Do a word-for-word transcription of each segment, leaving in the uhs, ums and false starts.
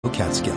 Catskill.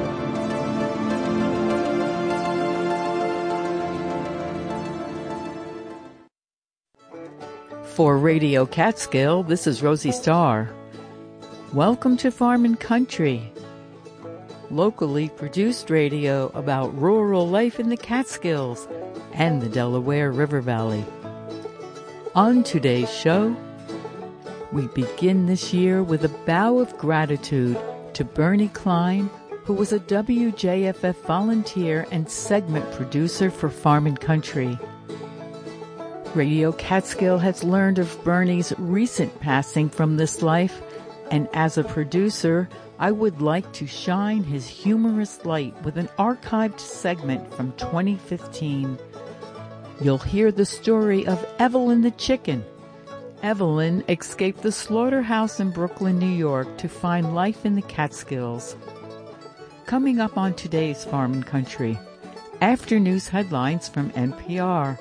For Radio Catskill, this is Rosie Starr. Welcome to Farm and Country, locally produced radio about rural life in the Catskills and the Delaware River Valley. On today's show, we begin this year with a bow of gratitude to Bernie Klein, who was a W J F F volunteer and segment producer for Farm and Country. Radio Catskill has learned of Bernie's recent passing from this life, and as a producer, I would like to shine his humorous light with an archived segment from twenty fifteen. You'll hear the story of Evelyn the chicken. Evelyn escaped the slaughterhouse in Brooklyn, New York to find life in the Catskills. Coming up on today's Farm and Country, after news headlines from N P R.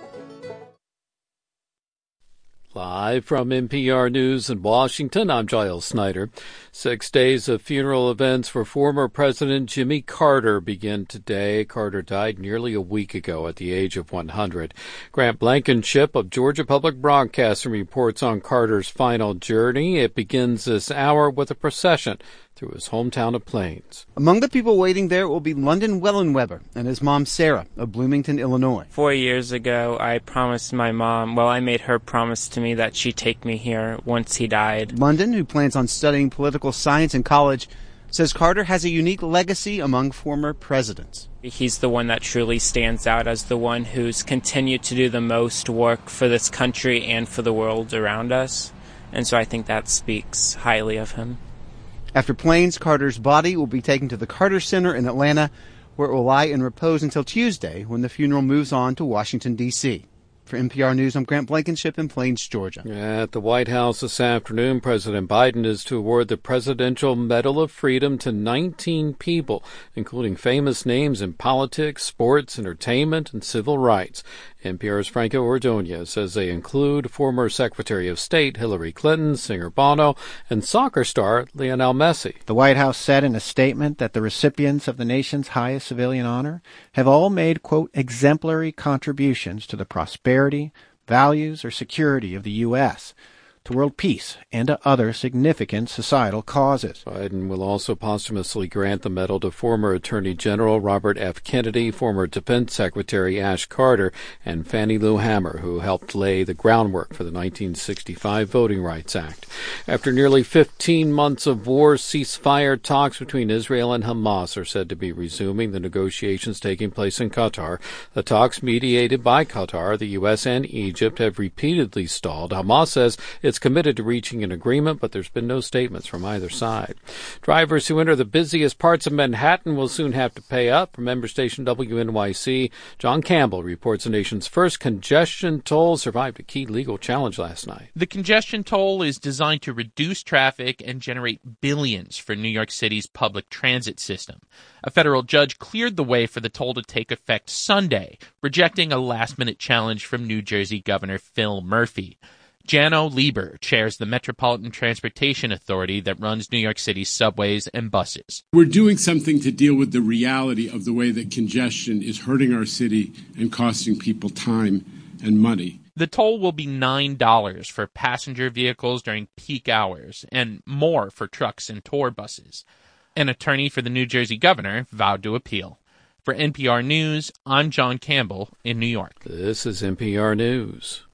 Live from N P R News in Washington, I'm Giles Snyder. Six days of funeral events for former President Jimmy Carter begin today. Carter died nearly a week ago at the age of one hundred. Grant Blankenship of Georgia Public Broadcasting reports on Carter's final journey. It begins this hour with a procession through his hometown of Plains. Among the people waiting there will be London Wellenweber and his mom Sarah of Bloomington, Illinois. Four years ago, I promised my mom, well, I made her promise to me that she'd take me here once he died. London, who plans on studying political science in college, says Carter has a unique legacy among former presidents. He's the one that truly stands out as the one who's continued to do the most work for this country and for the world around us. And so I think that speaks highly of him. After Plains, Carter's body will be taken to the Carter Center in Atlanta, where it will lie in repose until Tuesday, when the funeral moves on to Washington, D C For N P R News, I'm Grant Blankenship in Plains, Georgia. At the White House this afternoon, President Biden is to award the Presidential Medal of Freedom to nineteen people, including famous names in politics, sports, entertainment, and civil rights. N P R's Franco Ordonez says they include former Secretary of State Hillary Clinton, singer Bono, and soccer star Lionel Messi. The White House said in a statement that the recipients of the nation's highest civilian honor have all made, quote, exemplary contributions to the prosperity, values, or security of the U S, to world peace, and to other significant societal causes. Biden will also posthumously grant the medal to former Attorney General Robert F. Kennedy, former Defense Secretary Ash Carter, and Fannie Lou Hamer, who helped lay the groundwork for the nineteen sixty-five Voting Rights Act. After nearly fifteen months of war, ceasefire talks between Israel and Hamas are said to be resuming. The negotiations taking place in Qatar. The talks, mediated by Qatar, the U S, and Egypt, have repeatedly stalled. Hamas says it's committed to reaching an agreement, but there's been no statements from either side. Drivers who enter the busiest parts of Manhattan will soon have to pay up. From member station W N Y C, John Campbell reports the nation's first congestion toll survived a key legal challenge last night. The congestion toll is designed to reduce traffic and generate billions for New York City's public transit system. A federal judge cleared the way for the toll to take effect Sunday, rejecting a last-minute challenge from New Jersey Governor Phil Murphy. Jano Lieber chairs the Metropolitan Transportation Authority that runs New York City's subways and buses. We're doing something to deal with the reality of the way that congestion is hurting our city and costing people time and money. The toll will be nine dollars for passenger vehicles during peak hours and more for trucks and tour buses. An attorney for the New Jersey governor vowed to appeal. For N P R News, I'm John Campbell in New York. This is N P R News.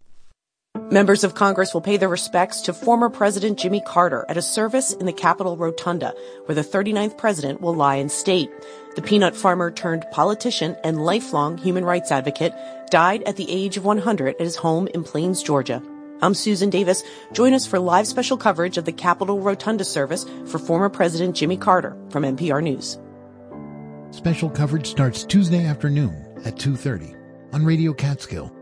Members of Congress will pay their respects to former President Jimmy Carter at a service in the Capitol Rotunda, where the thirty-ninth president will lie in state. The peanut farmer turned politician and lifelong human rights advocate died at the age of one hundred at his home in Plains, Georgia. I'm Susan Davis. Join us for live special coverage of the Capitol Rotunda service for former President Jimmy Carter from N P R News. Special coverage starts Tuesday afternoon at two thirty on Radio Catskill.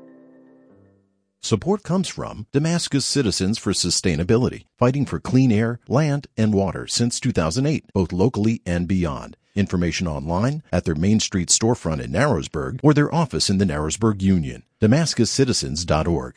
Support comes from Damascus Citizens for Sustainability, fighting for clean air, land, and water since two thousand eight, both locally and beyond. Information online at their Main Street storefront in Narrowsburg or their office in the Narrowsburg Union. Damascus Citizens dot org.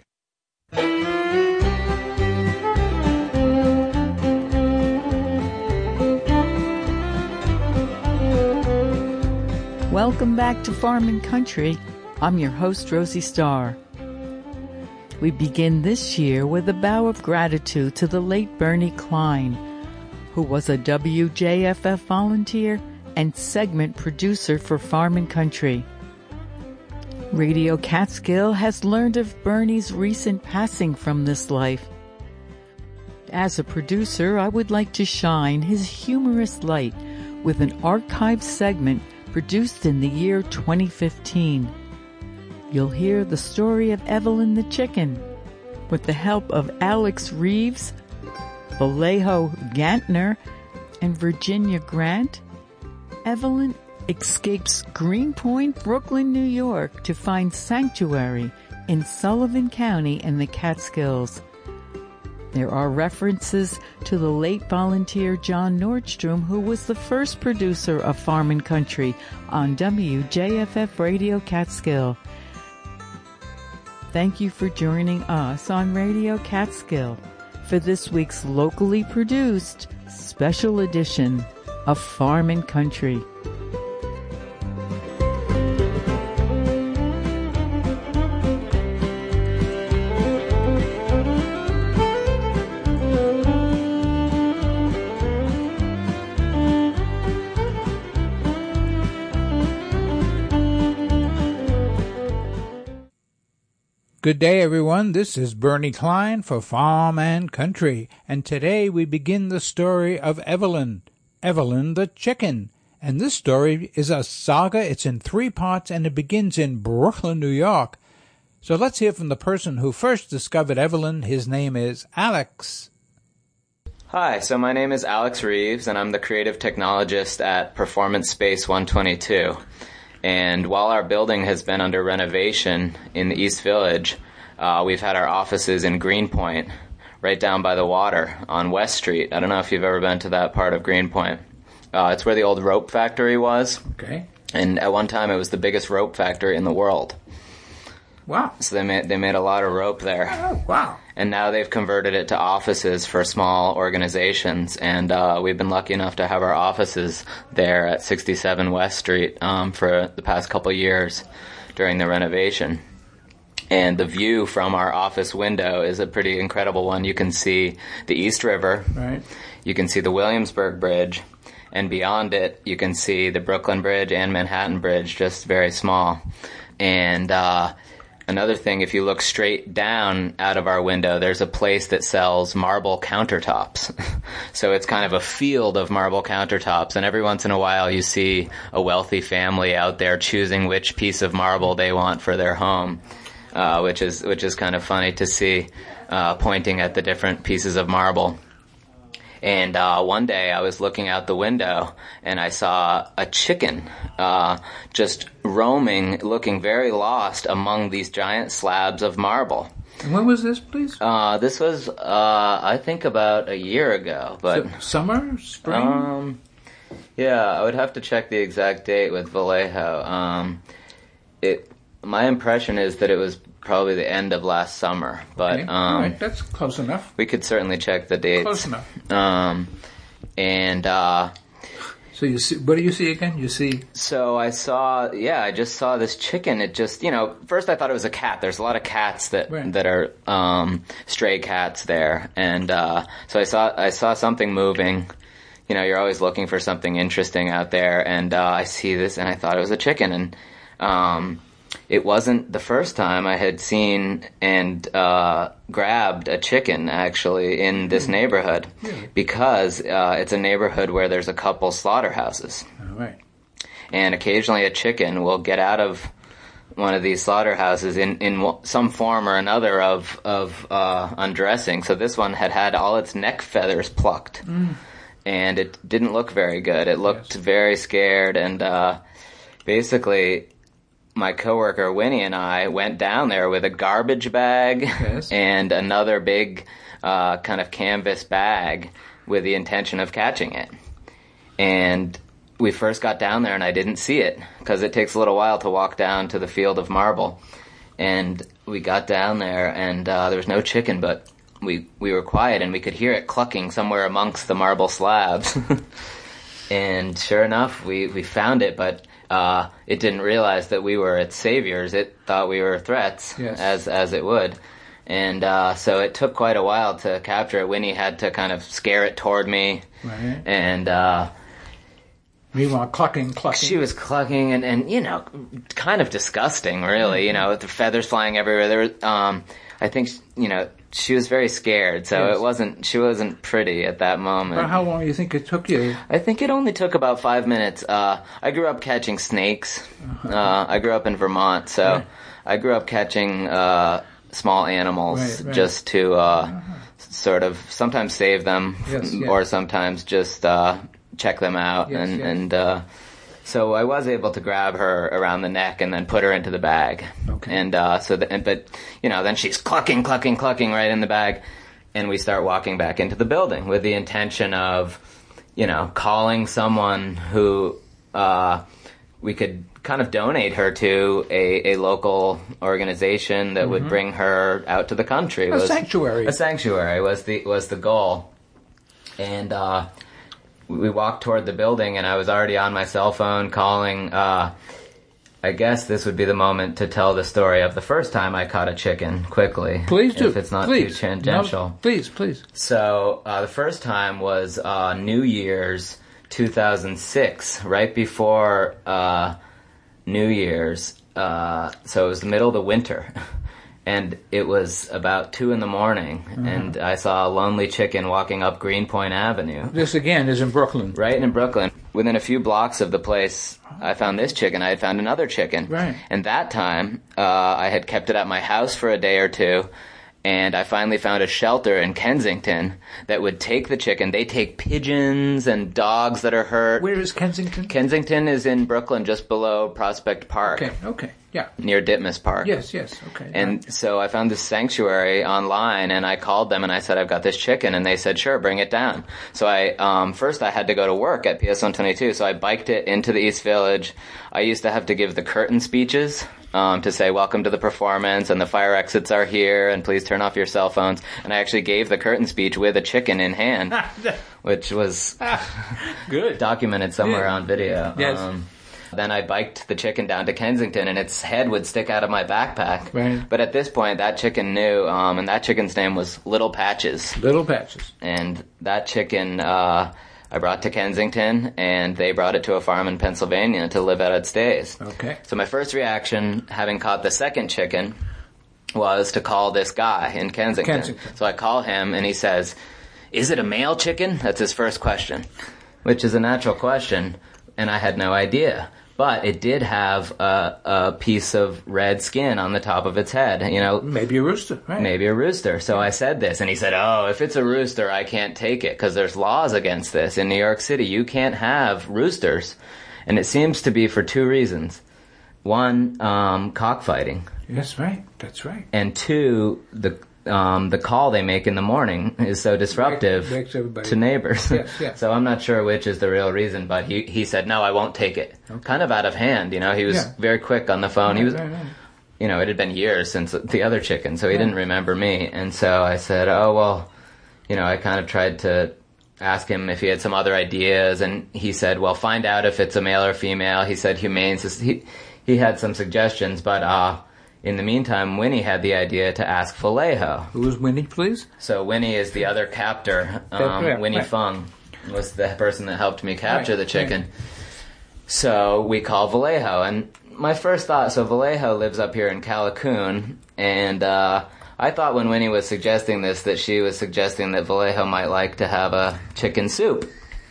Welcome back to Farm and Country. I'm your host, Rosie Starr. We begin this year with a bow of gratitude to the late Bernie Klein, who was a W J F F volunteer and segment producer for Farm and Country. Radio Catskill has learned of Bernie's recent passing from this life. As a producer, I would like to shine his humorous light with an archive segment produced in the year twenty fifteen. You'll hear the story of Evelyn the chicken with the help of Alex Reeves, Vallejo Gantner, and Virginia Grant. Evelyn escapes Greenpoint, Brooklyn, New York to find sanctuary in Sullivan County in the Catskills. There are references to the late volunteer John Nordstrom, who was the first producer of Farm and Country on W J F F Radio Catskill. Thank you for joining us on Radio Catskill for this week's locally produced special edition of Farm and Country. Good day, everyone. This is Bernie Klein for Farm and Country, and today we begin the story of Evelyn, Evelyn the chicken. And this story is a saga. It's in three parts, and it begins in Brooklyn, New York. So let's hear from the person who first discovered Evelyn. His name is Alex. Hi, so my name is Alex Reeves, and I'm the creative technologist at Performance Space one twenty-two. And while our building has been under renovation in the East Village, uh, we've had our offices in Greenpoint, right down by the water on West Street. I don't know if you've ever been to that part of Greenpoint. Uh, it's where the old rope factory was. Okay. And at one time, it was the biggest rope factory in the world. Wow. So they made they made a lot of rope there. Oh, wow. And now they've converted it to offices for small organizations. And uh, we've been lucky enough to have our offices there at sixty-seven West Street um, for the past couple of years during the renovation. And the view from our office window is a pretty incredible one. You can see the East River. Right. You can see the Williamsburg Bridge. And beyond it, you can see the Brooklyn Bridge and Manhattan Bridge, just very small. And uh another thing, if you look straight down out of our window, there's a place that sells marble countertops. So it's kind of a field of marble countertops, and every once in a while you see a wealthy family out there choosing which piece of marble they want for their home, uh, which is which is kind of funny to see, uh, pointing at the different pieces of marble. And uh, one day I was looking out the window and I saw a chicken uh, just roaming, looking very lost among these giant slabs of marble. And when was this, please? Uh, this was, uh, I think, about a year ago. But so, summer? Spring? Um, yeah, I would have to check the exact date with Vallejo. Um, it, my impression is that it was probably the end of last summer, but okay. um, all right, that's close enough. We could certainly check the dates. Close enough. Um, and uh, so you see, what do you see again? You see? So I saw, yeah, I just saw this chicken. It just, you know, first I thought it was a cat. There's a lot of cats that right. that are um, stray cats there, and uh, so I saw I saw something moving. You know, you're always looking for something interesting out there, and uh, I see this, and I thought it was a chicken, and um, it wasn't the first time I had seen and uh, grabbed a chicken, actually, in this neighborhood, really? because uh, it's a neighborhood where there's a couple slaughterhouses. All right. And occasionally a chicken will get out of one of these slaughterhouses in, in some form or another of, of uh, undressing. So this one had had all its neck feathers plucked. Mm. And it didn't look very good. It looked yes. very scared, and uh, basically my coworker Winnie and I went down there with a garbage bag yes. and another big uh, kind of canvas bag with the intention of catching it. And we first got down there and I didn't see it because it takes a little while to walk down to the field of marble. And we got down there and uh, there was no chicken, but we, we were quiet and we could hear it clucking somewhere amongst the marble slabs. And sure enough, we, we found it, but uh, it didn't realize that we were its saviors. It thought we were threats, yes. as as it would. And uh, so it took quite a while to capture it. Winnie had to kind of scare it toward me. Right. And uh, meanwhile, clucking, clucking. She was clucking and, and, you know, kind of disgusting, really. Mm-hmm. You know, with the feathers flying everywhere. There was, um, I think, you know, she was very scared, so yes. it wasn't. She wasn't pretty at that moment. But how long do you think it took you? I think it only took about five minutes. Uh, I grew up catching snakes. Uh-huh. Uh, I grew up in Vermont, so yeah. I grew up catching uh, small animals right, right. just to uh, uh-huh. sort of sometimes save them, yes, yes. or sometimes just uh, check them out, yes, and yes. and. Uh, So I was able to grab her around the neck and then put her into the bag. Okay. And uh, so, the, and, but you know, then she's clucking, clucking, clucking right in the bag, and we start walking back into the building with the intention of, you know, calling someone who uh, we could kind of donate her to a, a local organization that mm-hmm. would bring her out to the country. A was, sanctuary. A sanctuary was the was the goal, and. Uh, We walked toward the building, and I was already on my cell phone calling. Uh, I guess this would be the moment to tell the story of the first time I caught a chicken quickly. Please do. If it's not please. too tangential. No, please, please. So uh, the first time was uh, New Year's two thousand six, right before uh, New Year's. Uh, so it was the middle of the winter. And it was about two in the morning, uh-huh. and I saw a lonely chicken walking up Greenpoint Avenue. This, again, is in Brooklyn. Right in Brooklyn. Within a few blocks of the place I found this chicken, I had found another chicken. Right. And that time, uh, I had kept it at my house for a day or two, and I finally found a shelter in Kensington that would take the chicken. They take pigeons and dogs that are hurt. Where is Kensington? Kensington is in Brooklyn, just below Prospect Park. Okay, okay, yeah. Near Ditmas Park. Yes, yes, okay. And right. so I found this sanctuary online, and I called them, and I said, I've got this chicken, and they said, sure, bring it down. So I, um, first I had to go to work at P S one twenty-two, so I biked it into the East Village. I used to have to give the curtain speeches. Um, to say, welcome to the performance, and the fire exits are here, and please turn off your cell phones. And I actually gave the curtain speech with a chicken in hand, which was good, documented somewhere yeah. on video. Yes. Um, then I biked the chicken down to Kensington, and its head would stick out of my backpack. Right. But at this point, that chicken knew, um, and that chicken's name was Little Patches. Little Patches. And that chicken... Uh, I brought to Kensington, and they brought it to a farm in Pennsylvania to live out its days. Okay. So my first reaction, having caught the second chicken, was to call this guy in Kensington. Kensington. So I call him, and he says, is it a male chicken? That's his first question, which is a natural question, and I had no idea. But it did have a, a piece of red skin on the top of its head, you know. Maybe a rooster, right? Maybe a rooster. So I said this, and he said, oh, if it's a rooster, I can't take it, because there's laws against this. In New York City, you can't have roosters. And it seems to be for two reasons. One, um, cockfighting. Yes, right. That's right. And two, the... Um, the call they make in the morning is so disruptive Makes to neighbors. Yes, yes. So I'm not sure which is the real reason, but he, he said, no, I won't take it. Okay. Kind of out of hand, you know. He was yeah. very quick on the phone. Right, he was, right, right. you know, it had been years since the other chicken, so he yeah. didn't remember me. And so I said, oh, well, you know, I kind of tried to ask him if he had some other ideas, and he said, well, find out if it's a male or female. He said humane. He, he had some suggestions, but, uh, in the meantime, Winnie had the idea to ask Vallejo. Who is Winnie, please? So Winnie is the other captor. Um, right, Winnie right. Fung was the person that helped me capture right, the chicken. Right. So we call Vallejo, and my first thought, so Vallejo lives up here in Callicoon, and uh, I thought when Winnie was suggesting this that she was suggesting that Vallejo might like to have a chicken soup.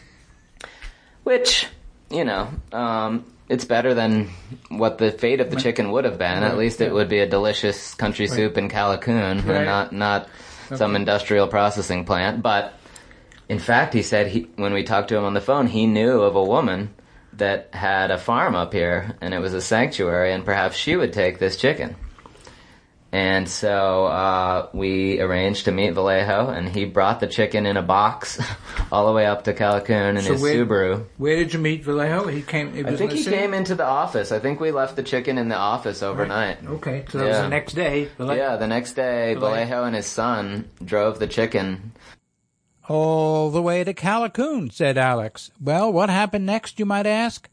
Which, you know... Um, it's better than what the fate of the chicken would have been. Right. At least yeah. it would be a delicious country right. soup in Callicoon, right. and not not okay. some industrial processing plant. But in fact, he said he, when we talked to him on the phone, he knew of a woman that had a farm up here, and it was a sanctuary, and perhaps she would take this chicken. And so uh, we arranged to meet Vallejo, and he brought the chicken in a box all the way up to Callicoon in so his where, Subaru. Where did you meet Vallejo? He came. It was I think in the he city? came into the office. I think we left the chicken in the office overnight. Right. Okay, so that yeah. was the next day. Vallejo, yeah, the next day, Vallejo. Vallejo and his son drove the chicken. All the way to Callicoon, said Alex. Well, what happened next, you might ask?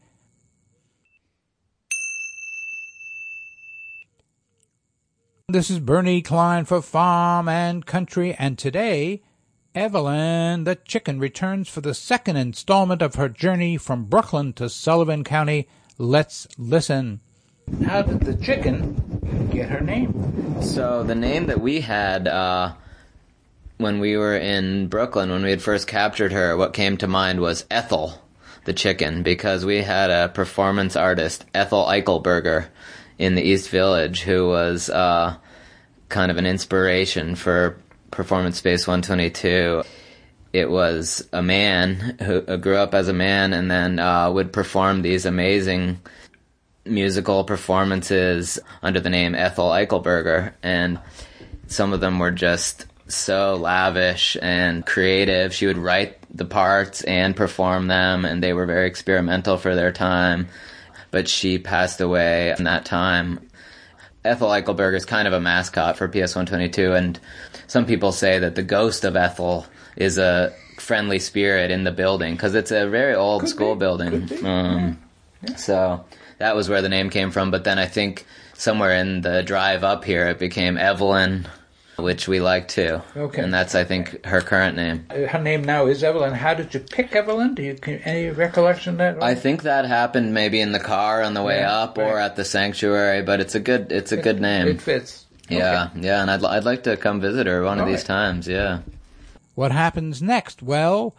This is Bernie Klein for Farm and Country, and today, Evelyn the chicken returns for the second installment of her journey from Brooklyn to Sullivan County. Let's listen. How did the chicken get her name? So the name that we had uh, when we were in Brooklyn, when we had first captured her, what came to mind was Ethel the chicken, because we had a performance artist, Ethel Eichelberger, in the East Village, who was uh, kind of an inspiration for Performance Space one twenty-two. It was a man who uh, grew up as a man and then uh, would perform these amazing musical performances under the name Ethel Eichelberger, and some of them were just so lavish and creative. She would write the parts and perform them, and they were very experimental for their time. But she passed away in that time. Ethel Eichelberger is kind of a mascot for P S one twenty-two, and some people say that the ghost of Ethel is a friendly spirit in the building, because it's a very old Could school be. building. Um, yeah. So that was where the name came from, but then I think somewhere in the drive up here it became Evelyn, which we like too. Okay. And that's, I think, her current name. Her name now is Evelyn. How did you pick Evelyn? Do you any recollection of that? I think that happened maybe in the car on the way yeah, up right. or at the sanctuary, but it's a good it's a it, good name. It fits. Yeah, okay. yeah, and I'd I'd like to come visit her one All of these right. times, yeah. What happens next? Well,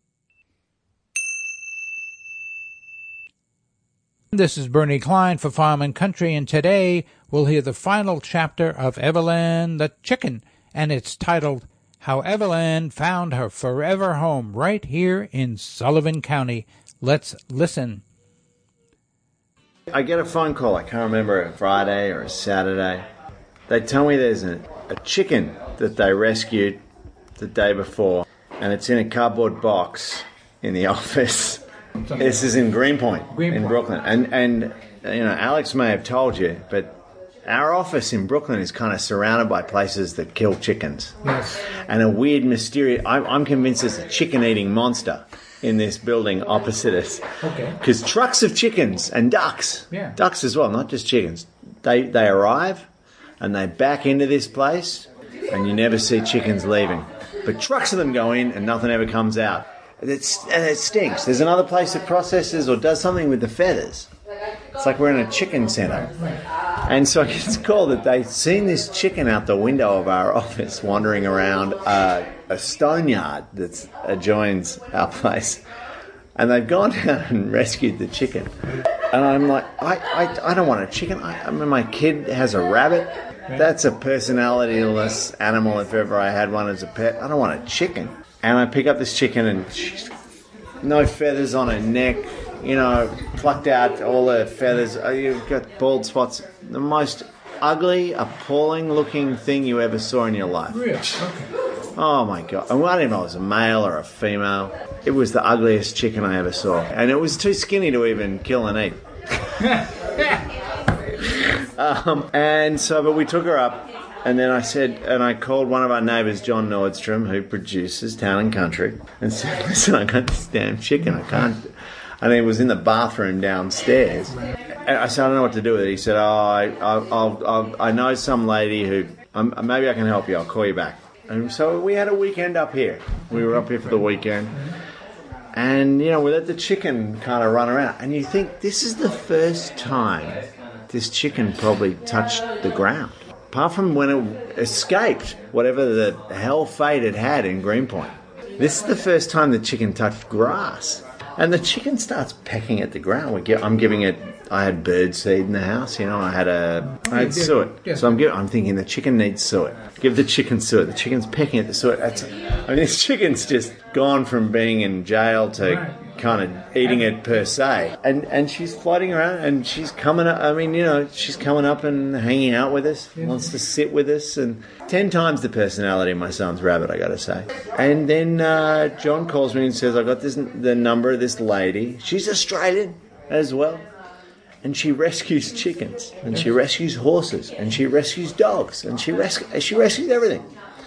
this is Bernie Klein for Farm and Country, and today we'll hear the final chapter of Evelyn the Chicken, and it's titled, How Evelyn Found Her Forever Home Right Here in Sullivan County. Let's listen. I get a phone call, I can't remember, a Friday or a Saturday. They tell me there's a, a chicken that they rescued the day before, and it's in a cardboard box in the office. This is in Greenpoint, Greenpoint. in Brooklyn. And, and, you know, Alex may have told you, but our office in Brooklyn is kind of surrounded by places that kill chickens. Yes. And a weird, mysterious... I'm, I'm convinced there's a chicken-eating monster in this building opposite us. Okay. Because trucks of chickens and ducks, yeah. ducks as well, not just chickens, they, they arrive and they back into this place and you never see chickens leaving. But trucks of them go in and nothing ever comes out. It's, and it stinks. There's another place that processes or does something with the feathers. It's like we're in a chicken centre. And so it's called that they've seen this chicken out the window of our office wandering around uh, a stone yard that adjoins our place. And they've gone down and rescued the chicken. And I'm like, I, I, I don't want a chicken. I, I mean, my kid has a rabbit. That's a personality-less animal if ever I had one as a pet. I don't want a chicken. And I pick up this chicken and she's no feathers on her neck, you know, plucked out all the feathers. You've got bald spots. The most ugly, appalling-looking thing you ever saw in your life. Really? Okay. Oh, my God. And I didn't know it was a male or a female. It was the ugliest chicken I ever saw. And it was too skinny to even kill and eat. um, and so, but we took her up. And then I said, and I called one of our neighbours, John Nordstrom, who produces Town and Country, and said, listen, I got this damn chicken, I can't. And he was in the bathroom downstairs. And I said, I don't know what to do with it. He said, oh, I, I'll, I'll, I'll, I know some lady who, um, maybe I can help you, I'll call you back. And so we had a weekend up here. We were up here for the weekend. And, you know, we let the chicken kind of run around. And you think, this is the first time this chicken probably touched the ground. Apart from when it escaped whatever the hell fate it had in Greenpoint. This is the first time the chicken touched grass. And the chicken starts pecking at the ground. We get, I'm giving it, I had bird seed in the house, you know, I had a, I had suet. So I'm giving, I'm thinking the chicken needs suet. Give the chicken suet. The chicken's pecking at the suet. That's, I mean, this chicken's just gone from being in jail to right. kind of eating it per se. And and she's floating around and she's coming up, I mean, you know, she's coming up and hanging out with us, wants to sit with us. And ten times the personality of my son's rabbit, I got to say. And then uh, John calls me and says, I got this the number of this lady. She's Australian as well. And she rescues chickens, and she rescues horses, and she rescues dogs, and she, res- she rescues everything.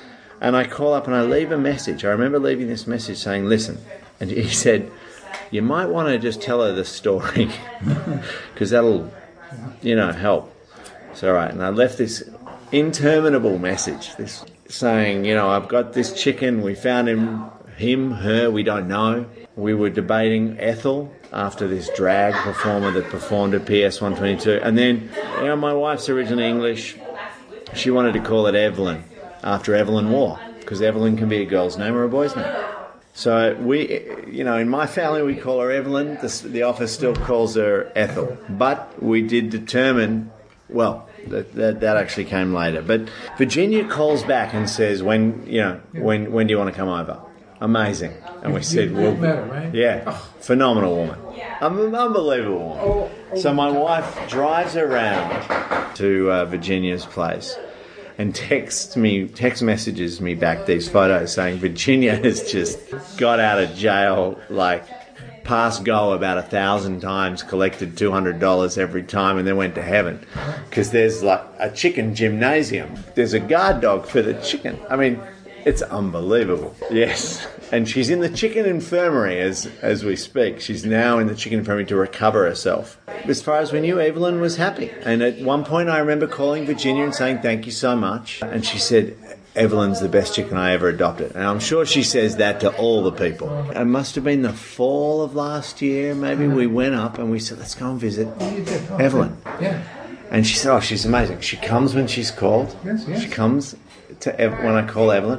And I call up and I leave a message. I remember leaving this message saying, listen. And he said, you might want to just tell her the story because that'll, you know, help. So, all right. And I left this interminable message, this saying, you know, I've got this chicken. We found him, him, her, we don't know. We were debating Ethel after this drag performer that performed at P S one twenty-two. And then, you know, my wife's originally English. She wanted to call it Evelyn, after Evelyn Waugh, because Evelyn can be a girl's name or a boy's name. So we, you know, in my family we call her Evelyn. The, the office still calls her Ethel. But we did determine, well, that, that that actually came later. But Virginia calls back and says, when, you know, when when do you want to come over? Amazing. And we said, well, yeah, phenomenal woman. Un- unbelievable woman. So my wife drives around to uh, Virginia's place and texts me, text messages me back these photos saying Virginia has just got out of jail, like pass go about a thousand times, collected two hundred dollars every time, and then went to heaven. Because there's like a chicken gymnasium. There's a guard dog for the chicken. I mean, it's unbelievable. Yes. And she's in the chicken infirmary as as we speak. She's now in the chicken infirmary to recover herself. As far as we knew, Evelyn was happy. And at one point I remember calling Virginia and saying, thank you so much. And she said, Evelyn's the best chicken I ever adopted. And I'm sure she says that to all the people. It must have been the fall of last year. Maybe we went up and we said, let's go and visit Evelyn. Yeah. And she said, oh, she's amazing. She comes when she's called. Yes, yes. She comes to Ev- when I call Evelyn.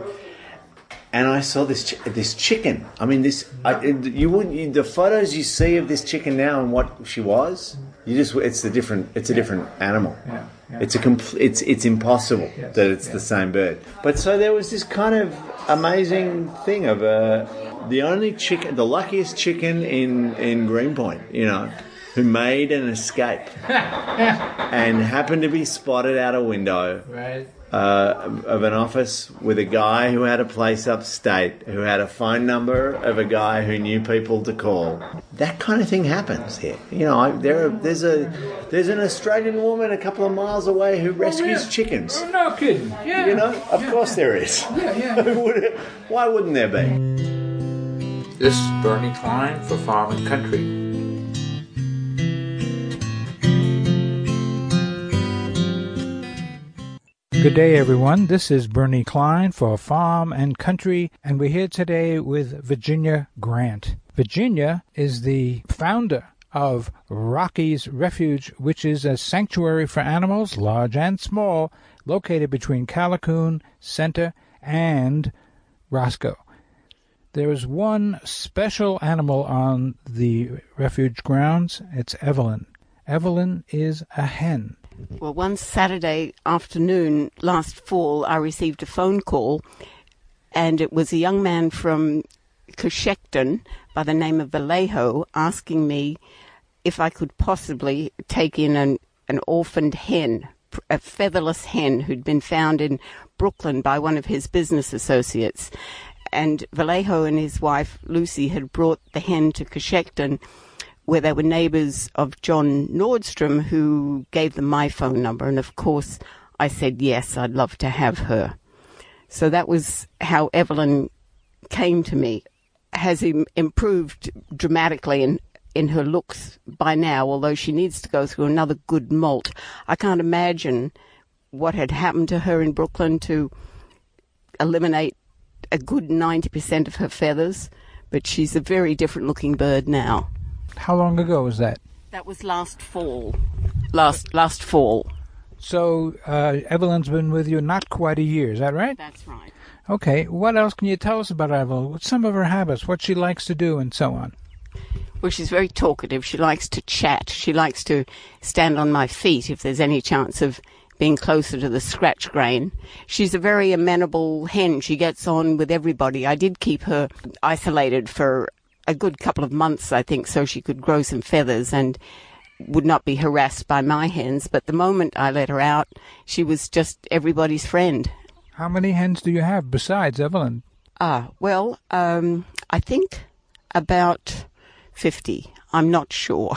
And I saw this chi- this chicken. I mean, this I, you wouldn't you, the photos you see of this chicken now and what she was. You just it's a different it's a different animal. Yeah, yeah. It's a compl- it's it's impossible Yes, that it's yes. the same bird. But so there was this kind of amazing thing of uh, the only chicken, the luckiest chicken in in Greenpoint, you know, who made an escape and happened to be spotted out a window. Right. Uh, of an office with a guy who had a place upstate, who had a phone number of a guy who knew people to call. That kind of thing happens here. You know, I, there are, there's a there's an Australian woman a couple of miles away who rescues Oh, yeah. chickens. Oh, no kidding. Yeah. You know, of Yeah. course there is. Yeah, yeah. Would- Why wouldn't there be? This is Bernie Klein for Farm and Country. Good day, everyone. This is Bernie Klein for Farm and Country, and we're here today with Virginia Grant. Virginia is the founder of Rocky's Refuge, which is a sanctuary for animals, large and small, located between Callicoon Center and Roscoe. There is one special animal on the refuge grounds. It's Evelyn. Evelyn is a hen. Well, one Saturday afternoon last fall, I received a phone call, and it was a young man from Coshecton by the name of Vallejo asking me if I could possibly take in an, an orphaned hen, a featherless hen who'd been found in Brooklyn by one of his business associates. And Vallejo and his wife, Lucy, had brought the hen to Coshecton, where they were neighbours of John Nordstrom, who gave them my phone number. And, of course, I said, yes, I'd love to have her. So that was how Evelyn came to me. Has im- improved dramatically in, in her looks by now, although she needs to go through another good molt. I can't imagine what had happened to her in Brooklyn to eliminate a good ninety percent of her feathers, but she's a very different-looking bird now. How long ago was that? That was last fall. Last last fall. So uh, Evelyn's been with you not quite a year, is that right? That's right. Okay. What else can you tell us about Evelyn? What's some of her habits, what she likes to do, and so on? Well, she's very talkative. She likes to chat. She likes to stand on my feet if there's any chance of being closer to the scratch grain. She's a very amenable hen. She gets on with everybody. I did keep her isolated for a good couple of months, I think, so she could grow some feathers and would not be harassed by my hens. But the moment I let her out, she was just everybody's friend. How many hens do you have besides Evelyn? Ah, well, um, I think about fifty. I'm not sure.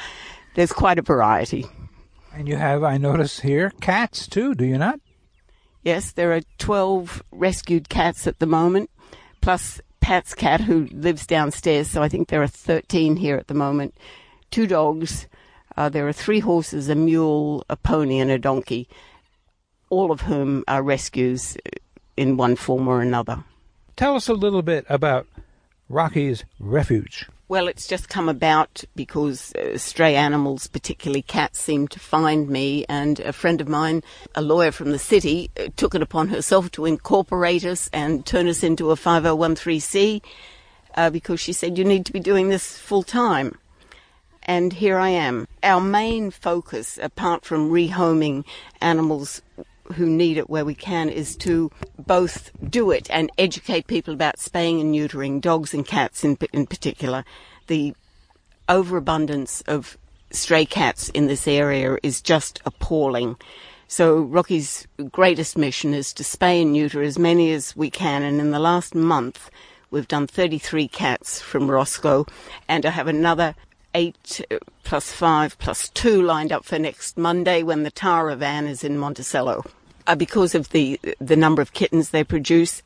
There's quite a variety. And you have, I notice here, cats too, do you not? Yes, there are twelve rescued cats at the moment, plus Pat's cat who lives downstairs, so I think there are thirteen here at the moment. Two dogs, uh, there are three horses, a mule, a pony, and a donkey, all of whom are rescues in one form or another. Tell us a little bit about Rocky's Refuge. Well, it's just come about because uh, stray animals, particularly cats, seem to find me, and a friend of mine, a lawyer from the city, uh, took it upon herself to incorporate us and turn us into a five oh one c uh, because she said, you need to be doing this full time. And here I am. Our main focus, apart from rehoming animals who need it where we can, is to both do it and educate people about spaying and neutering, dogs and cats in, in particular. The overabundance of stray cats in this area is just appalling. So Rocky's greatest mission is to spay and neuter as many as we can, and in the last month we've done thirty-three cats from Roscoe, and I have another eight plus five plus two lined up for next Monday when the Tara van is in Monticello. Uh, because of the the number of kittens they produce,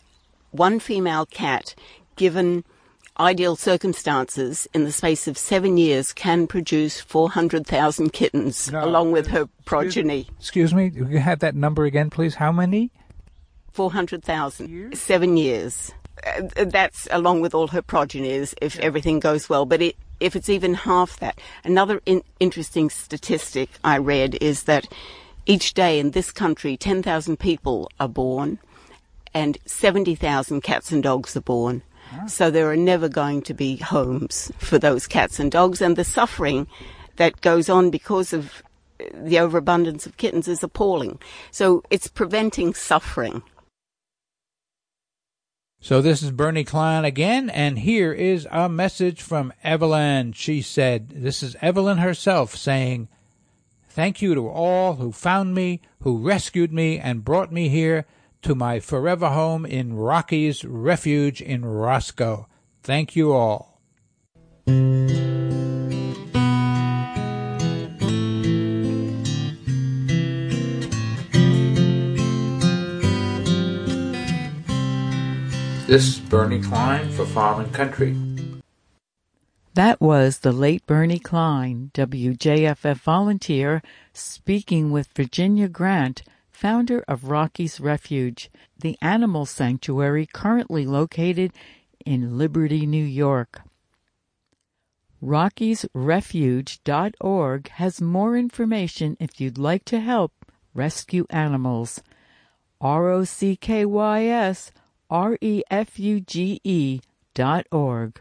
one female cat, given ideal circumstances, in the space of seven years can produce four hundred thousand kittens, no, along with her progeny. Excuse me, you have that number again, please? How many? four hundred thousand. Seven years. Uh, that's along with all her progenies, if yeah. everything goes well. But it, if it's even half that. Another in- interesting statistic I read is that each day in this country, ten thousand people are born and seventy thousand cats and dogs are born. Ah. So there are never going to be homes for those cats and dogs, and the suffering that goes on because of the overabundance of kittens is appalling. So it's preventing suffering. So this is Bernie Klein again, and here is a message from Evelyn. She said, this is Evelyn herself saying, thank you to all who found me, who rescued me, and brought me here to my forever home in Rocky's Refuge in Roscoe. Thank you all. This is Bernie Klein for Farm and Country. That was the late Bernie Klein, W J F F volunteer, speaking with Virginia Grant, founder of Rocky's Refuge, the animal sanctuary currently located in Liberty, New York. Rocky's Refuge dot org has more information if you'd like to help rescue animals. R O C K Y S R E F U G E dot org.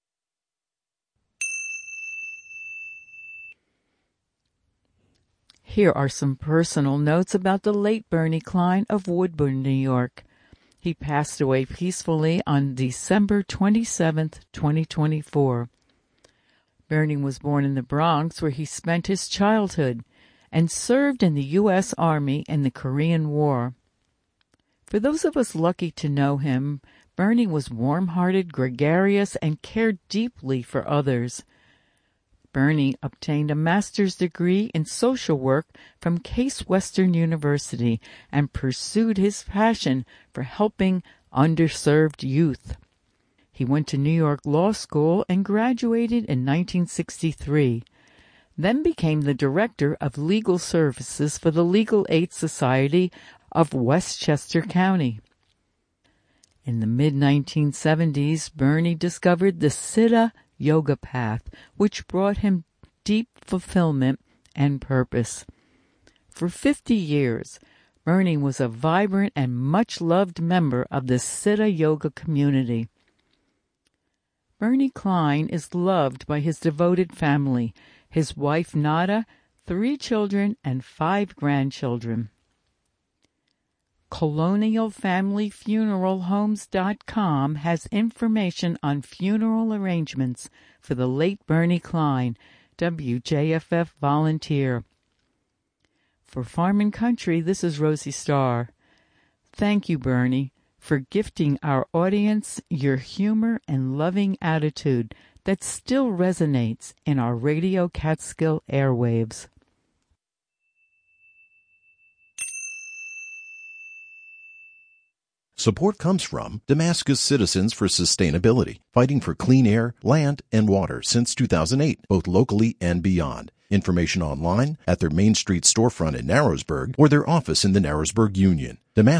Here are some personal notes about the late Bernie Klein of Woodburn, New York. He passed away peacefully on December twenty-seventh, twenty twenty-four. Bernie was born in the Bronx, where he spent his childhood, and served in the U S Army in the Korean War. For those of us lucky to know him, Bernie was warm-hearted, gregarious, and cared deeply for others. Bernie obtained a master's degree in social work from Case Western University and pursued his passion for helping underserved youth. He went to New York Law School and graduated in nineteen sixty-three, then became the director of legal services for the Legal Aid Society of Westchester County. In the mid nineteen seventies, Bernie discovered the Siddha Yoga path, which brought him deep fulfillment and purpose. For fifty years, Bernie was a vibrant and much-loved member of the Siddha Yoga community. Bernie Klein is loved by his devoted family, his wife Nada, three children, and five grandchildren. Colonial Family Funeral Homes dot com has information on funeral arrangements for the late Bernie Klein, W J F F volunteer. For Farm and Country, this is Rosie Starr. Thank you, Bernie, for gifting our audience your humor and loving attitude that still resonates in our Radio Catskill airwaves. Support comes from Damascus Citizens for Sustainability, fighting for clean air, land, and water since two thousand eight, both locally and beyond. Information online at their Main Street storefront in Narrowsburg or their office in the Narrowsburg Union. Damascus